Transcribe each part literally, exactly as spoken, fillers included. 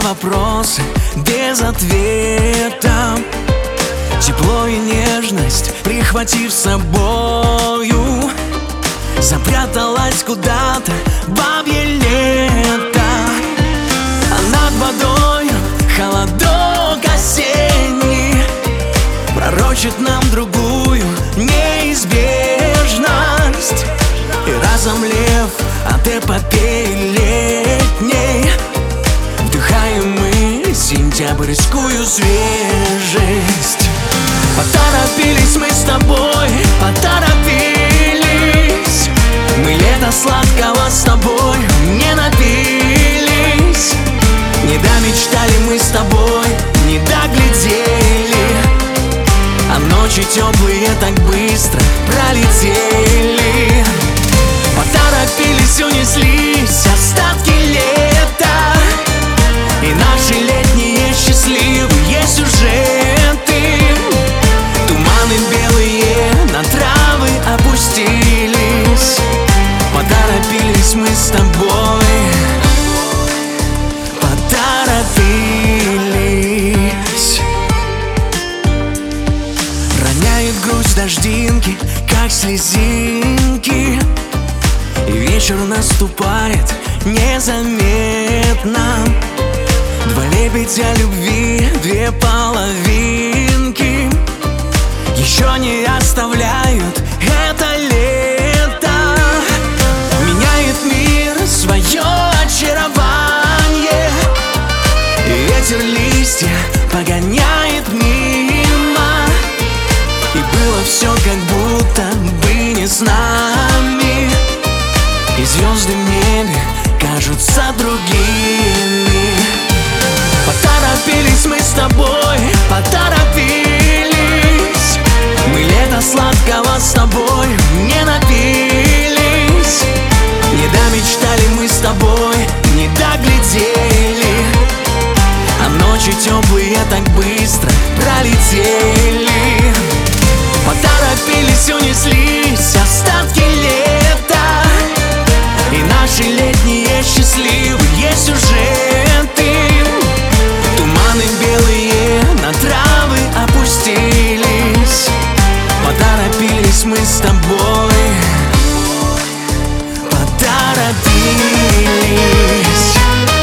вопросы без ответа. Тепло и нежность прихватив с собою, запряталась куда-то бабье лето. А над водой холодок осенний пророчит нам другую неизбежность. И разомлев от эпопеи летней, вдыхаем мы сентябрьскую свежесть. Поторопились мы с тобой, поторопились. Мы лето сладкого с тобой не напились. Не домечтали мы с тобой, не доглядели, а ночи теплые так быстро пролетели. Поторопились, унеслись остатки лета, и наши летние счастливые сюжеты. Туманы белые на травы опустились. Поторопились мы с тобой, поторопились. Роняет грусть дождинки, как слезинки, и вечер наступает незаметно. Два лебедя любви, две половинки еще не оставляют это лето. Меняет мир свое очарование, и ветер листья погоняет мимо. И было все как будто бы не с нами, и звезды в небе кажутся другими. Поторопились мы с тобой, поторопились. Мы лето сладкого с тобой не напились. Не домечтали мы с тобой, не доглядели, а ночи теплые так быстро пролетели. Поторопились, унеслись остатки лета, и наши летние счастливые сюжеты. Туманы белые на травы опустились. Поторопились мы с тобой, поторопились.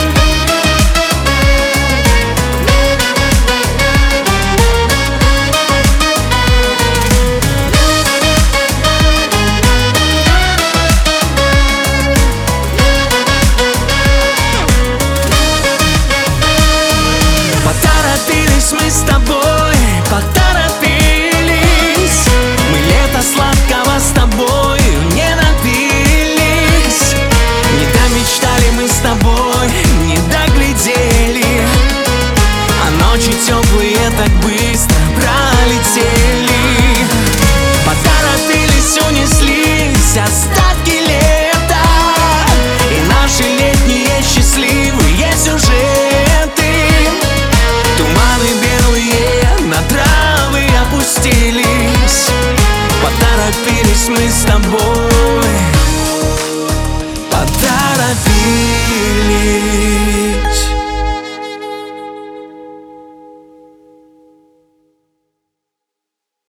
Поторопились мы с тобой, поторопились. Мы лето сладкого с тобой не напились. Не домечтали мы с тобой, не доглядели, а ночи теплые так быстро пролетели. Поторопились, унеслись остатки лета, и наши летние счастливые сюжеты. Туманы белые на травы опустились. Поторопились мы с тобой, поторопились.